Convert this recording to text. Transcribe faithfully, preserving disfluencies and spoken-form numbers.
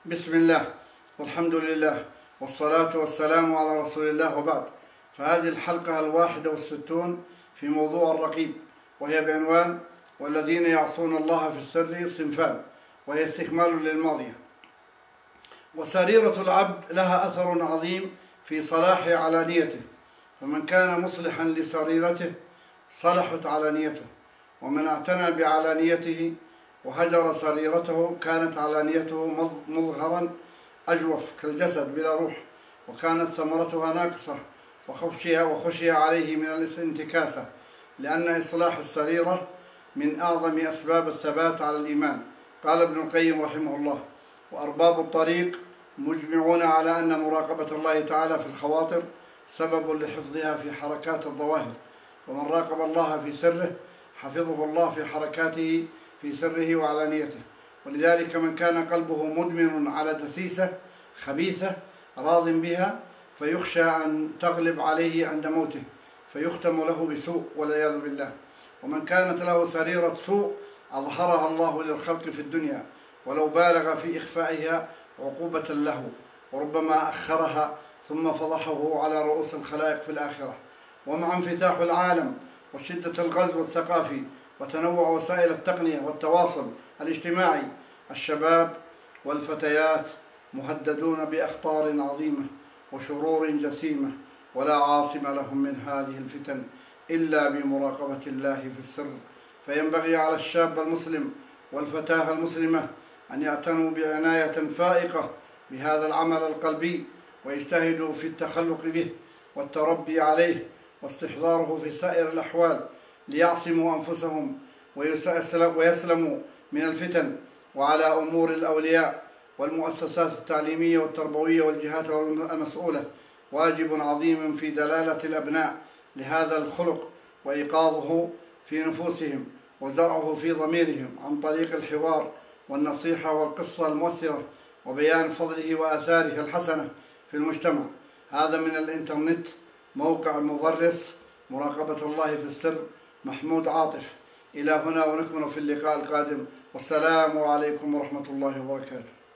بسم الله والحمد لله والصلاة والسلام على رسول الله، وبعد. فهذه الحلقة الواحدة والستون في موضوع الرقيب، وهي بعنوان والذين يعصون الله في السر صنفان، وهي استكمال للماضية. وسريرة العبد لها أثر عظيم في صلاح علانيته، فمن كان مصلحا لسريرته صلحت علانيته، ومن اعتنى بعلانيته وهجر سريرته كانت علانيته مظهرا أجوف كالجسد بلا روح، وكانت ثمرتها ناقصة، وخشي وخشي عليه من الانتكاسة، لأن إصلاح السريرة من أعظم أسباب الثبات على الإيمان. قال ابن القيم رحمه الله: وأرباب الطريق مجمعون على أن مراقبة الله تعالى في الخواطر سبب لحفظها في حركات الظواهر، ومن راقب الله في سره حفظه الله في حركاته في سره وعلانيته. ولذلك من كان قلبه مدمن على دسيسة خبيثة راض بها فيخشى أن تغلب عليه عند موته فيختم له بسوء والعياذ بالله. ومن كانت له سريرة سوء أظهرها الله للخلق في الدنيا، ولو بالغ في إخفائها عقوبة له، وربما أخرها ثم فضحه على رؤوس الخلائق في الآخرة. ومع انفتاح العالم وشدة الغزو الثقافي وتنوع وسائل التقنية والتواصل الاجتماعي، الشباب والفتيات مهددون بأخطار عظيمة وشرور جسيمة، ولا عاصم لهم من هذه الفتن إلا بمراقبة الله في السر. فينبغي على الشاب المسلم والفتاة المسلمة أن يعتنوا بعناية فائقة بهذا العمل القلبي، ويجتهدوا في التخلق به والتربي عليه واستحضاره في سائر الأحوال، ليعصموا أنفسهم ويسلموا من الفتن. وعلى أمور الأولياء والمؤسسات التعليمية والتربوية والجهات المسؤولة واجب عظيم في دلالة الأبناء لهذا الخلق وإيقاظه في نفوسهم وزرعه في ضميرهم عن طريق الحوار والنصيحة والقصة المؤثرة وبيان فضله وآثاره الحسنة في المجتمع. هذا من الإنترنت موقع مدرس مراقبة الله في السر محمود عاطف. إلى هنا ونكمل في اللقاء القادم، والسلام عليكم ورحمة الله وبركاته.